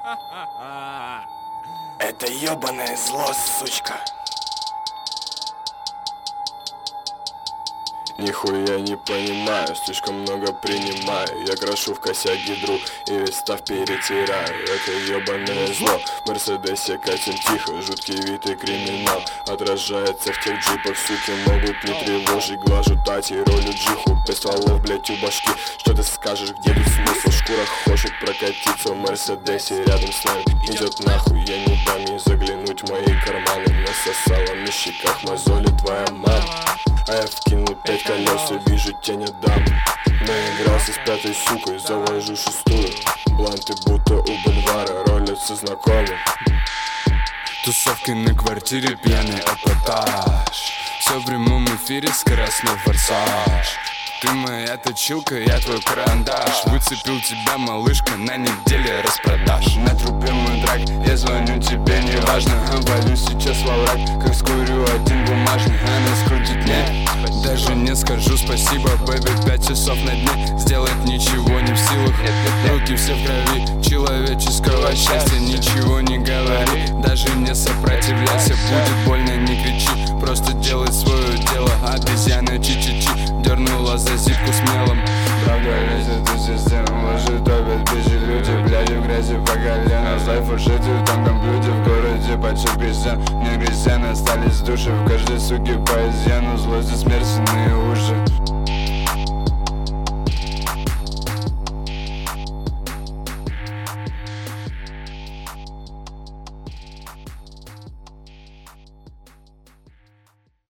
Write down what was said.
Это ёбаное зло, сучка. Нихуя не понимаю, слишком много принимаю. Я крошу в косяк гидру и весь став перетираю. Это ёбаное зло, в Мерседесе катим тихо. Жуткий вид и криминал отражается в тех джипах. Суки могут не тревожить, глажу тати, ролю джиху. Без стволов, блять, у башки. Что ты скажешь, где тут смысл? Шкура хочет прокатиться в Мерседесе рядом с нами. Идет нахуй, я не дам ей заглянуть в мои карманы. Насосала на щеках мозоли твоя мама. А я вкинул 5 колес и вижу тень дамы. Наигрался с 5-й сукой, завожу 6-ю. Бланты будто у бульвара ролятся знакомы. Тусовки на квартире, пьяный эпатаж. Все в прямом эфире, скоростной форсаж. Ты моя точилка, я твой карандаш. Выцепил тебя, малышка, на неделе распродаж. На трубе мой драк, я звоню тебе, неважно. Валю сейчас во враг, как скурю один бумажный. Она скрутит мне, даже не скажу спасибо, бэби. 5 часов на дне, сделать ничего не в силах. Руки все в крови человеческого счастья. Ничего не говори, даже не сопротивляйся. Будет больно, не кричи, просто делай свое дело. Обезьяна чи-чи-чи дернула за зипку с мелом. Правда лезет из системы, лжи топят бежи люди. Бляди в грязи по колено, злой фуршете в тонком блюде. В городе почти крестьян, не крестьян, остались души в каждой суке по изъяну.